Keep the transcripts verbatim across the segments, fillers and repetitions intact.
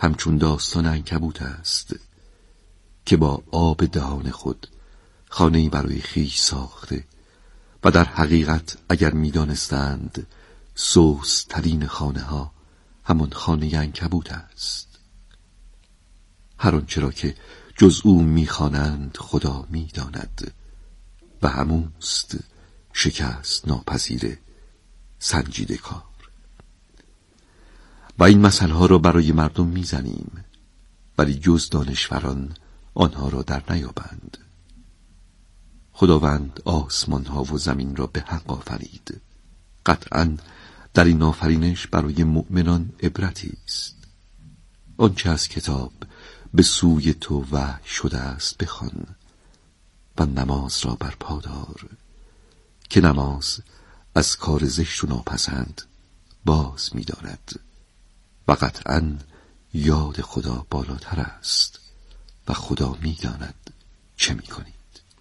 همچون داستان عنکبوت است که با آب دهان خود خانه‌ای برای خویش ساخته و در حقیقت اگر می‌دانستند سوسترین خانه ها همان خانه عنکبوت است. هر آنچه را که جز او می‌خوانند خدا می‌داند و هموست شکست ناپذیر سنجیده کار. و این مثلها را برای مردم میزنیم ولی جز دانشوران آنها را در نیابند. خداوند آسمان ها و زمین را به حق آفرید. قطعاً در این آفرینش برای مؤمنان عبرتی است. آنچه از کتاب به سوی تو وحی شده است بخوان و نماز را برپا دار که نماز از کار زشت و ناپسند باز می‌دارد و قطعاً یاد خدا بالاتر است و خدا می‌داند چه می‌کنید.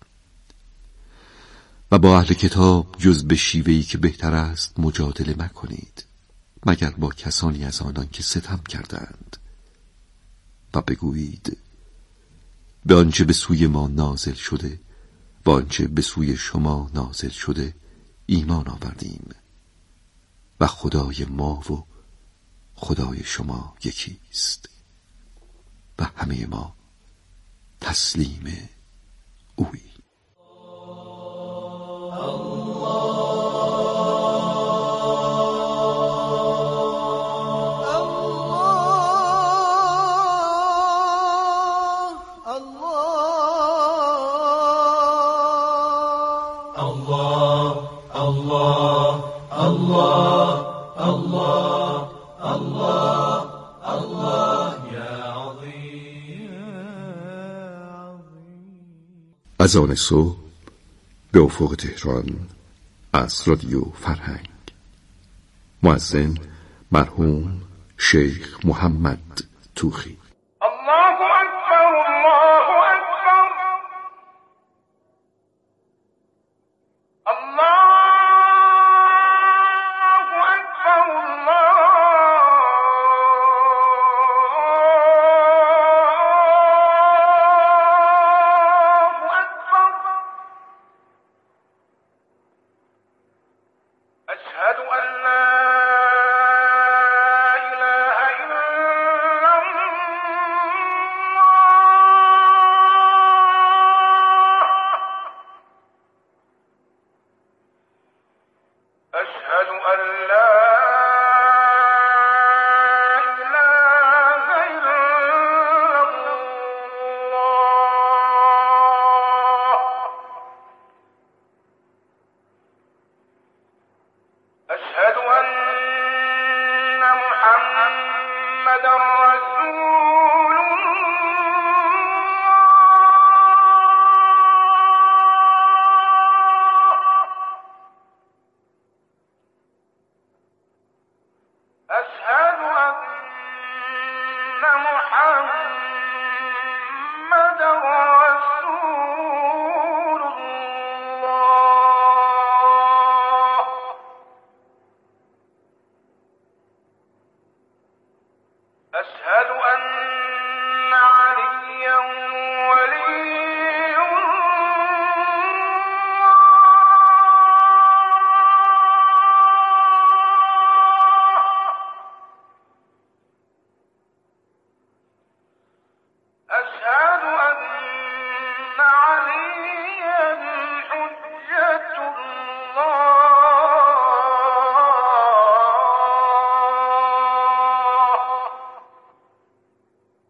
و با اهل کتاب جز به شیوهی که بهتر است مجادله مکنید مگر با کسانی از آنان که ستم کردند و بگویید به آنچه به سوی ما نازل شده و آنچه به سوی شما نازل شده ایمان آوردیم و خدای ما و خدای شما یکی است و همه ما تسلیم اوییم. از آن صبح به افق تهران از رادیو فرهنگ. مؤذن مرحوم شیخ محمد توخی. الله اکبر الله اکبر الله اکبر الله اکبر. اشهد ان لا اله الا الله. اشهد ان لا اله الا الله. اشهد ان محمدا رسول الله. اشهد ان محمدا رسول الله. اشهد ان عليا ولي الله. اشهد ان عليا حجة الله.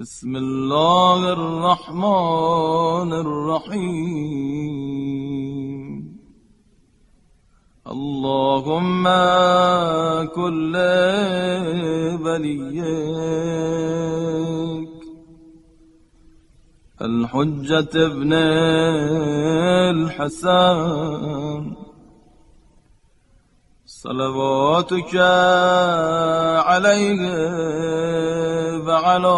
بسم الله الرحمن الرحیم. اللهم كل وليك الحجة ابن الحسن صلواتك عليه وعلى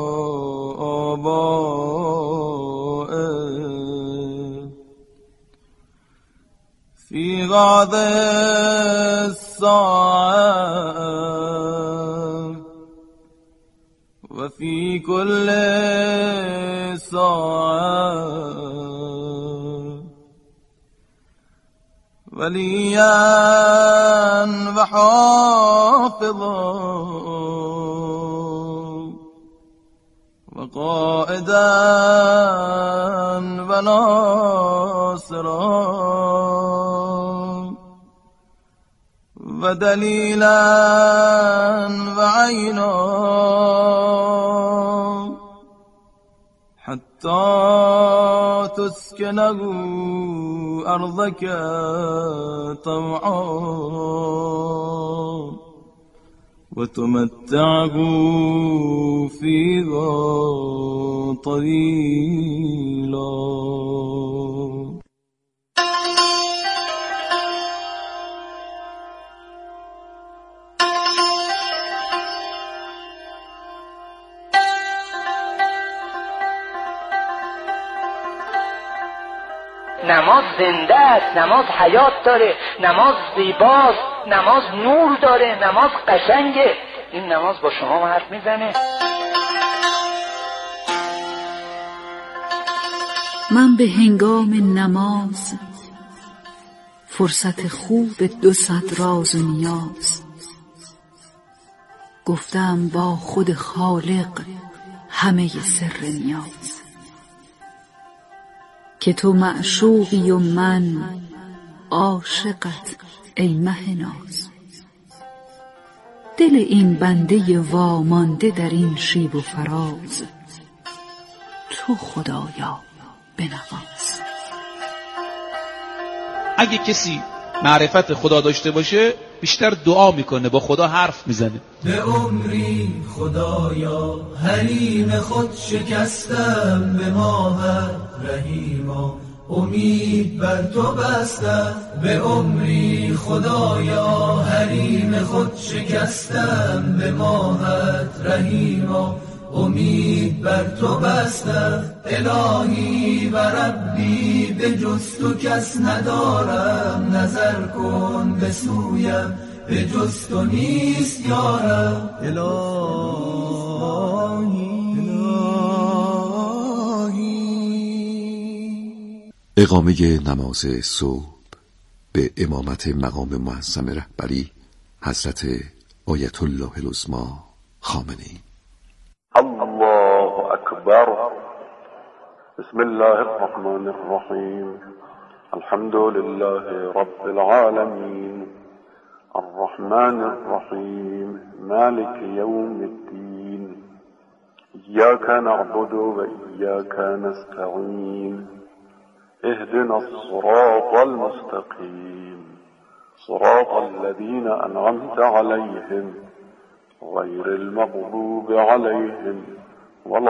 آبائه في هذه الساعة وفي كل ساعة وليا وحافظا وقائدا وناصرا ودليلا وعينا حتى تسكنه أرضك طوعا وتمتعه فيها طويلا. نماز زنده است، نماز حیات داره، نماز زیباست، نماز نور داره، نماز قشنگه. این نماز با شما حرف میزنه. من به هنگام نماز فرصت خوب دو صد راز و نیاز گفتم با خود خالق همه سر نیاز، که تو معشوقی و من عاشقت ای مه ناز. دل این بنده وامانده در این شیب و فراز تو خدایا بنواز. اگه کسی معرفت خدا داشته باشه بیشتر دعا میکنه، با خدا حرف میزنه. به عمری خدایا حریم خود شکستم، به ماهت رحیما امید بر تو بستم. به عمری خدایا حریم خود شکستم، به ماهت رحیما امید بر تو بستم. الهی و ربی به جز تو کس ندارم، نظر کن به سویم به جز تو نیست یارم. اقامه نماز صبح به امامت مقام معظم رهبری حضرت آیت الله العظمی خامنه‌ای. الله اکبر. بسم الله الرحمن الرحیم. الحمد لله رب العالمین الرحمن الرحیم مالک یوم الدین ایاک نعبد و ایاک نستعین اهدنا الصراط المستقیم صراط الذين أنعمت عليهم غير المغضوب عليهم ولا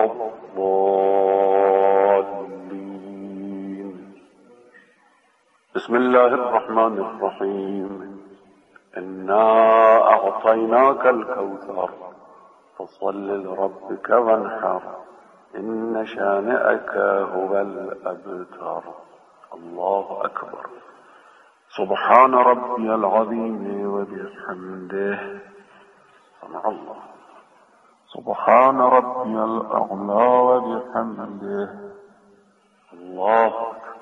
الضالين. بسم الله الرحمن الرحيم. إنا أعطيناك الكوثر فصل لربك وانحر إن شانئك هو الأبتر. الله أكبر. سبحان ربي العظيم وبحمده. سمع الله. سبحان ربي الأعلى وبحمده. الله أكبر.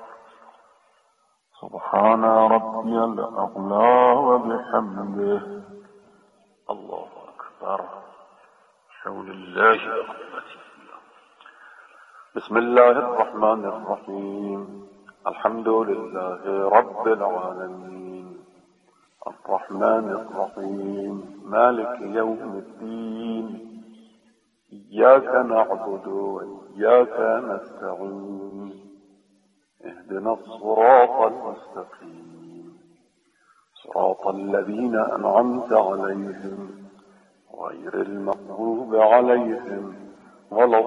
سبحان ربي الأعلى وبحمده. الله أكبر. حول الله وقوته. بسم الله الرحمن الرحيم. الحمد لله رب العالمين الرحمن الرحيم مالك يوم الدين إياك نعبد وإياك نستعين اهدنا الصراط المستقيم صراط الذين أنعمت عليهم غير المغضوب عليهم ولا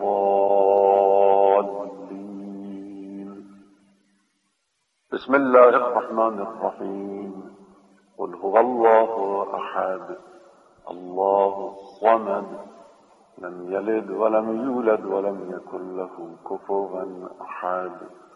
الضالين. بسم الله الرحمن الرحيم. قل هو الله أحد الله الصمد لم يلد ولم يولد ولم يكن له كفوا أحد.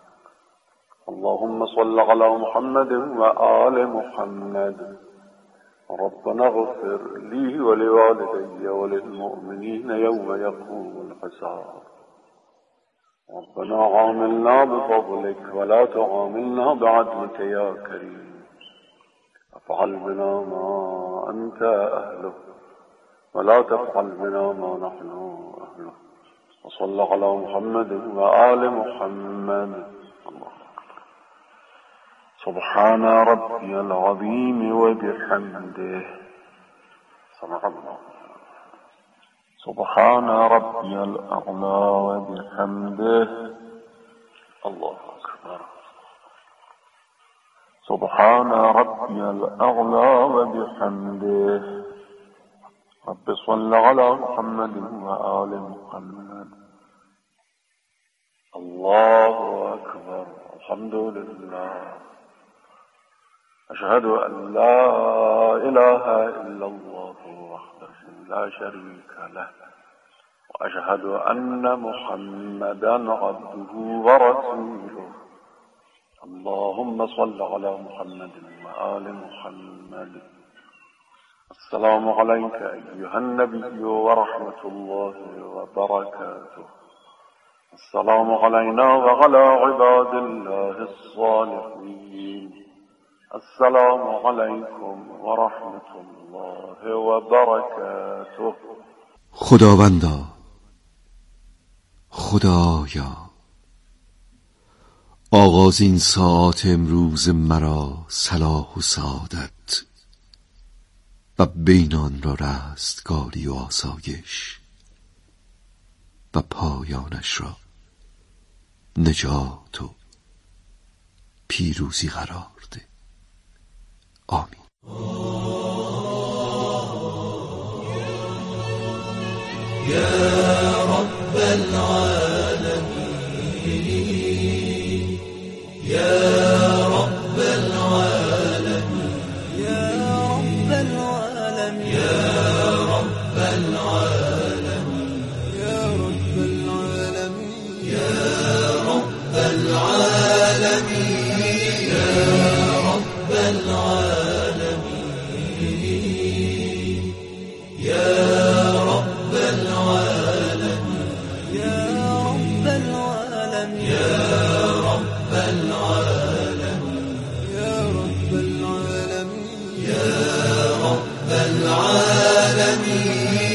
اللهم صل على محمد وآل محمد. ربنا اغفر لي ولوالدي وللمؤمنين يوم يقوم الحساب. ربنا عاملنا بفضلك ولا تعاملنا بعدلك يا كريم. افعل بنا ما أنت أهله ولا تفعل بنا ما نحن أهله. وصل على محمد وآل محمد. الله سبحان ربي العظيم وبحمده. سمع الله. سبحان ربي الأعلى وبحمده. الله أكبر. سبحان ربي الأعلى وبحمده. رب صل على محمد وآل محمد. الله أكبر. الحمد لله. أشهد أن لا إله إلا الله وحده لا شريك له وأشهد أن محمدا عبده ورسوله. اللهم صل على محمد وآل محمد. السلام عليك أيها النبي ورحمة الله وبركاته. السلام علينا وعلى عباد الله الصالحين. السلام عليكم ورحمة الله وبركاته. خداوندا، خدایا، آغاز این ساعت امروز مرا صلاح و سعادت و بین آن را رستگاری و آسایش و پایانش را نجات و پیروزی قرار ده. آمین. يا رب العالمين يا رب العالمين يا رب العالمين يا رب العالمين يا رب العالمين يا رب العالمين يا رب العالمين يا رب العالمين يا رب العالمين يا رب العالمين يا رب العالمين يا رب العالمين.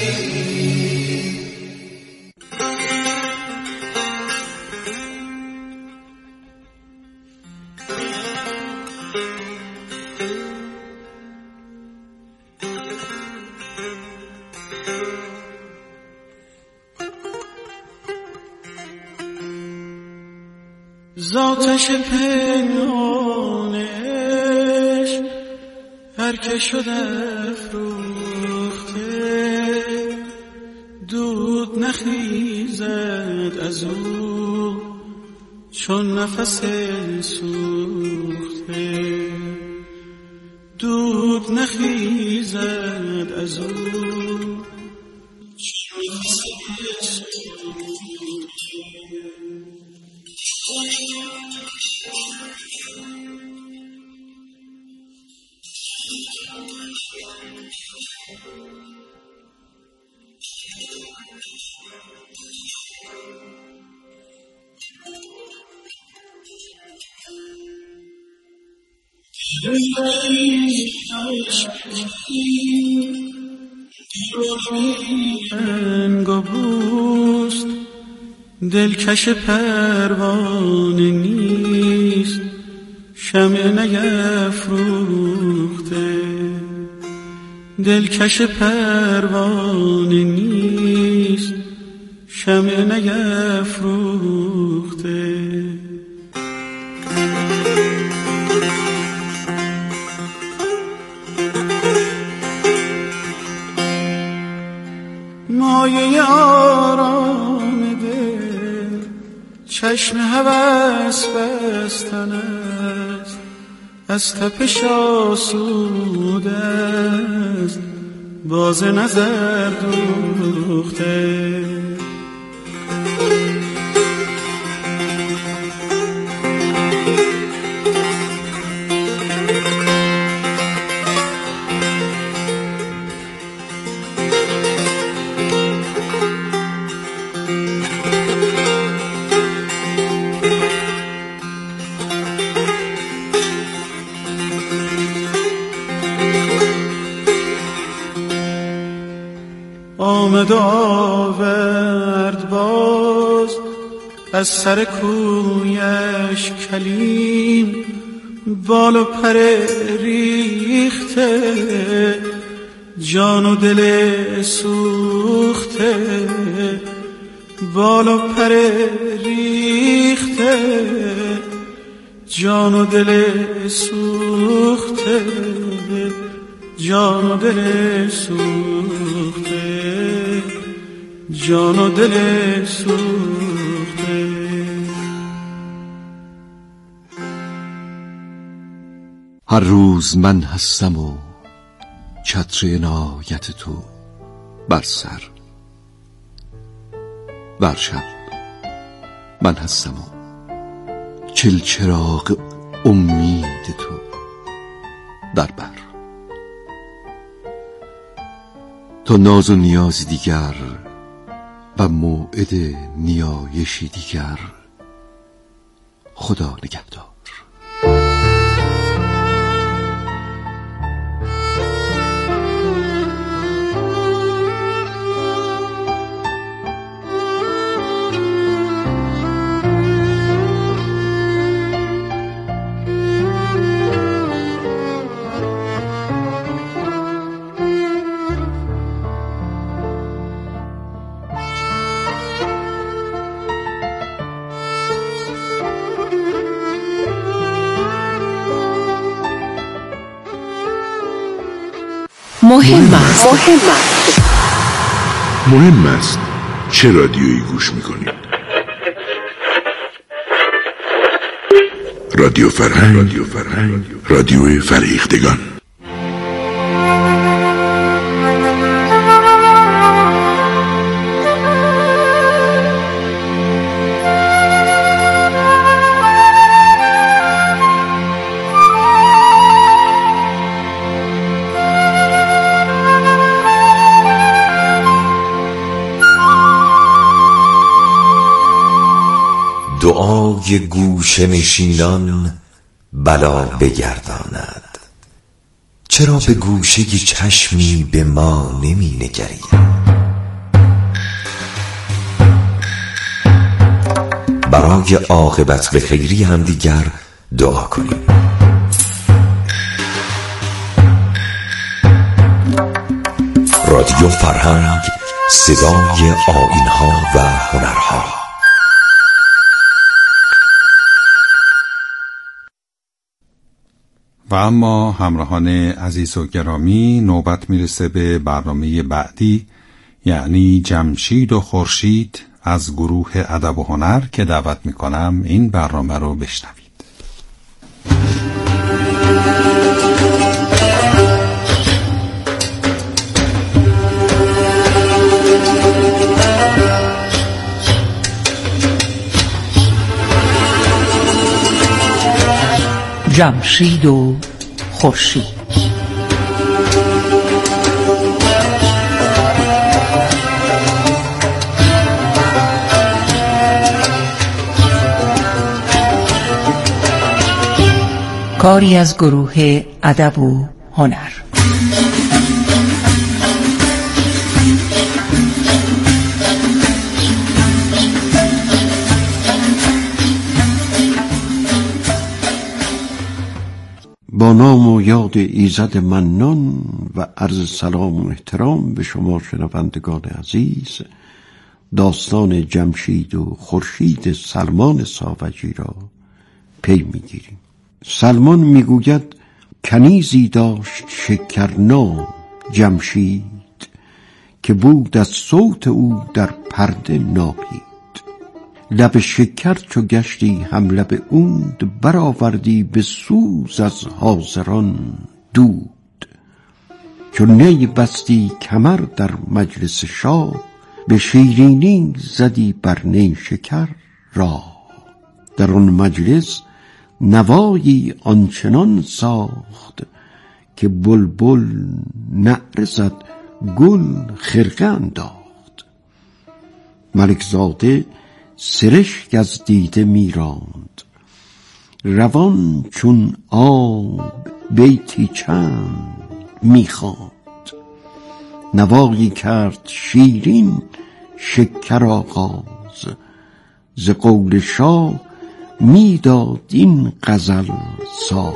ذاتش پنهانش هر که شده افروخته دود نخیزد از او چون نفس سوخته دود نخیزد از او چون نفس سوخته. انگبوست دلکش پروانه نیست شمع نیفروخته دلکش پروانه نیست، شمع نیفروخته. مایه آرام دل چشم هوس بستن است، از تپش آسوده است باز نظر دوخته. آمد و آورد باز از سر کویش کلیم، بال و پر ریخته جان و دل سوخته. بال و پر ریخته جان و دل سوخته. جان و دل سوخته جان و دل سوخته. هر روز من هستم و چتر عنایت تو بر سر، بر شب من هستم و چلچراغ امید تو در بر. تا ناز و نیازی دیگر و موعد نیایشی دیگر، خدا نگهدار. مهم است. مهم است. مهم است چه رادیویی گوش میکنید؟ رادیو فرهنگ، رادیو فرهنگ، رادیو فرهیختگان. دعای گوش نشینان بلا بگرداند، چرا به گوشه چشمی به ما نمی نگری؟ برای عاقبت به خیری هم دیگر دعا کنیم. رادیو فرهنگ، صدای آیین‌ها و هنرها. و اما همراهان عزیز و گرامی، نوبت میرسه به برنامه بعدی، یعنی جمشید و خورشید از گروه ادب و هنر که دعوت میکنم این برنامه رو بشنوید. جمشید و خورشید. کاری از گروه ادب و هنر. با با نام و یاد ایزد منان و عرض سلام و احترام به شما شنوندگان عزیز، داستان جمشید و خورشید سلمان ساوجی را پی میگیریم. سلمان میگوید کنیزی داشت شکرنام جمشید، که بود از صوت او در پرده ناهید. لب شکر چو گشتی هم لب عود، برآوردی به سوز از حاضران دود. چو نی بستی کمر در مجلس شاه، به شیرینی زدی بر نی شکر را. در آن مجلس نوایی آنچنان ساخت، که بلبل نعره زد گل خرقه انداخت. ملک زاده سرشک از دیده میراند، روان چون آب بیتی چند میخواند. نوایی کرد شیرین شکر آغاز، ز قول شاه میداد این غزل ساز.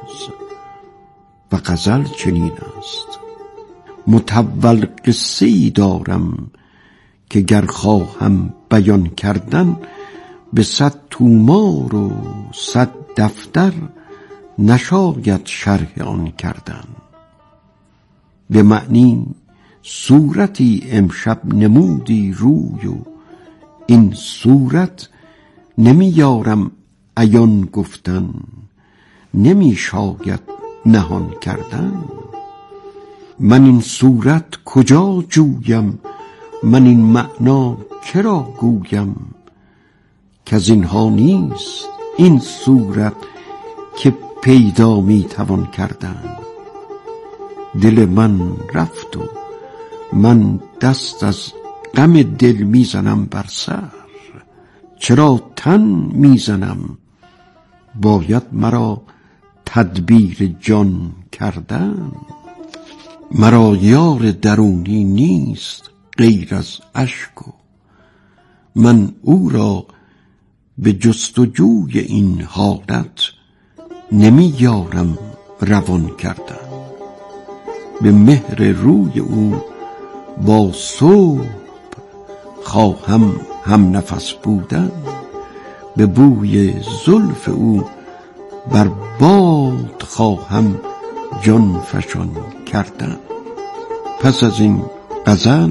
و غزل چنین است: مطول قصه ای دارم، که گر خواهم بیان کردن، به صد تومار و صد دفتر نشاید شرح آن کردن. به معنی صورتی امشب نمودی روی، و این صورت نمی یارم عیان گفتن، نمی شاید نهان کردن. من این صورت کجا جویم، من این معنا کرا گویم، که از اینها نیست این صورت که پیدا می توان کردن. دل من رفت و من دست از غم دل میزنم بر سر، چرا تن میزنم باید مرا تدبیر جان کردن. مرا یار درونی نیست غیر از اشک، و من او را به جستجوی این حالت نمی یارم روان کردن. به مهر روی او با صبح خواهم هم نفس بودن، به بوی زلف او بر باد خواهم جان فشان کردن. پس از این غزل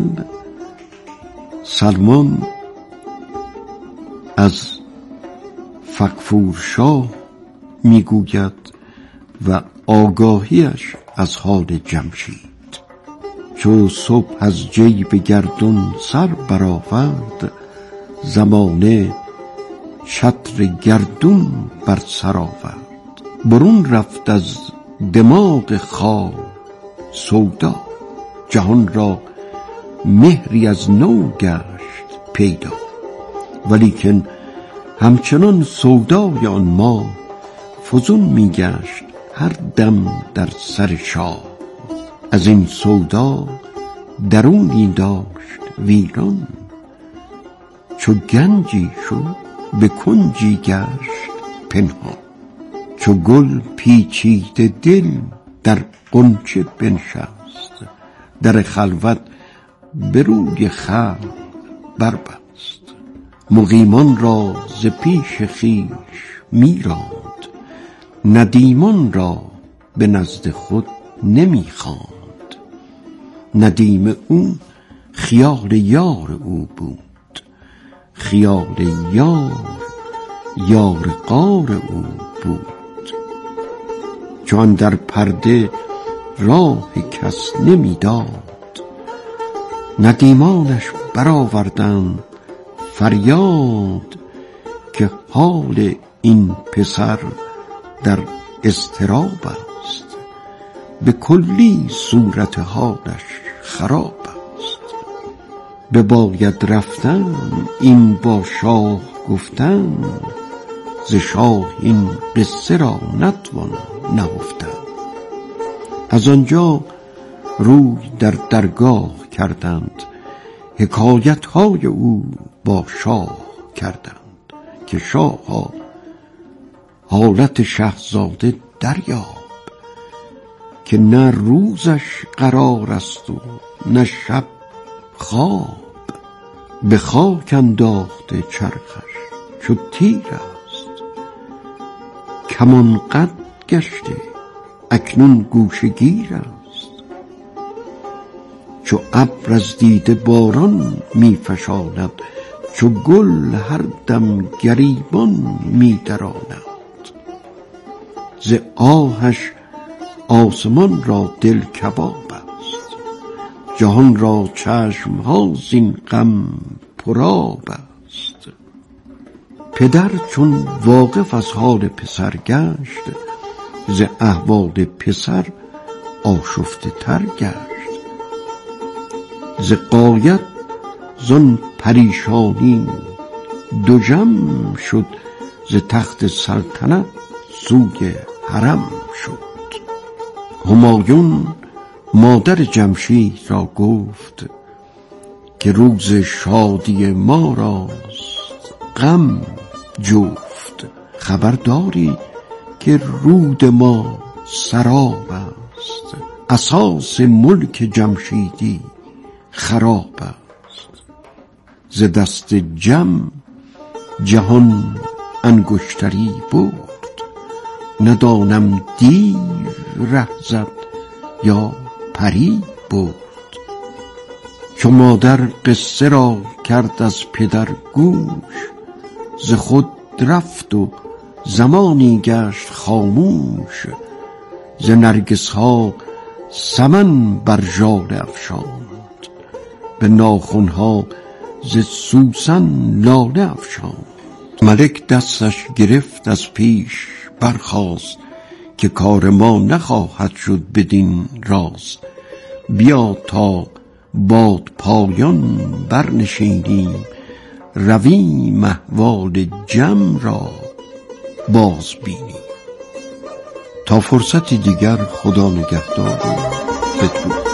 سلمان از فغفورشاه میگوید و آگاهیش از حال جمشید. چو صبح از جیب گردون سر برآورد، زمانه چتر گردون بر سر آورد. برون رفت از دماغ خواب سودا، جهان را مهری از نو گشت پیدا. ولیکن همچنان سودای آن ماه، فزون میگشت هر دم در سر شاه. از این سودا درونی داشت ویران، چو گنجی شد به کنجی گشت پنهان. چو گل پیچیده دل در غنچه بنشست، در خلوت به روی خلق بربست. مقیمان را ز پیش خویش میراند، ندیمان را به نزد خود نمیخواند. ندیم او خیال یار او بود، خیال یار یار غار او بود. چون در پرده راه کس نمیداد، ندیمانش برآوردند فریاد، که حال این پسر در اضطراب است، به کلی صورت حالش خراب است. بباید رفتن این با شاه گفتن، ز شاه این قصه را نتوان نهفتن. از آنجا روی در درگاه کردند، حکایت های او با شاه کردند، که شاه حالت شهزاده دریاب. که نه روزش قرار است و نه شب خواب، به خاک انداخته چرخش چو تیر است. کمان قد گشته اکنون گوشه گیر است، چو ابر از دیده باران می فشاند، چو گل هر دم گریبان می دراند. ز آهش آسمان را دل کباب است، جهان را چشم ها زین غم پرآب است. پدر چون واقف از حال پسر گشت، ز احوال پسر آشفته تر گشت. ز غایت زن پریشانی دوژم شد، ز تخت سلطنت سوی حرم شد. همایون مادر جمشید را گفت که روز شادی ما راست غم جفت. خبرداری که رود ما سراب است، اساس ملک جمشیدی خراب است. ز دست جم جهان انگشتری برد، ندانم دیر ره زد یا پری برد. چو مادر قصه را کرد از پدر گوش، ز خود رفت و زمانی گشت خاموش. ز نرگس ها سمن بر ژاله افشاند، به ناخن ها ز سوسن لاله افشاند. ملک دستش گرفت از پیش برخاست، که کار ما نخواهد شد بدین راست. بیا تا باد پایان برنشینیم، رویم احوال جم را باز بینیم. تا فرصتی دیگر خدا نگهدار و بدرود.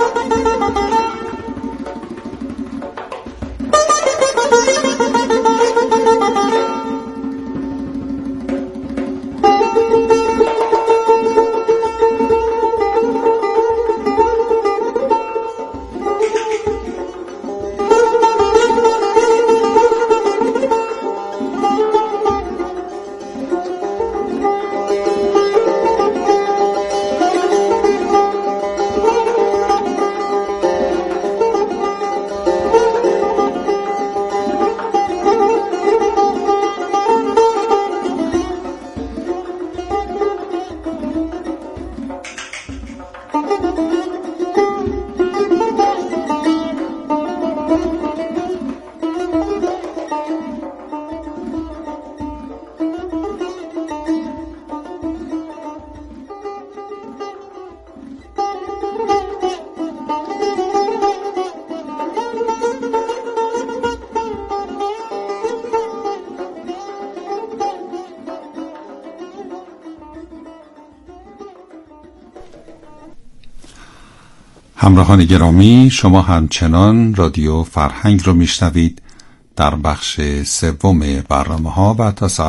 همراهان گرامی، شما همچنان رادیو فرهنگ رو میشنوید در بخش سوم برنامه ها و تا ساعت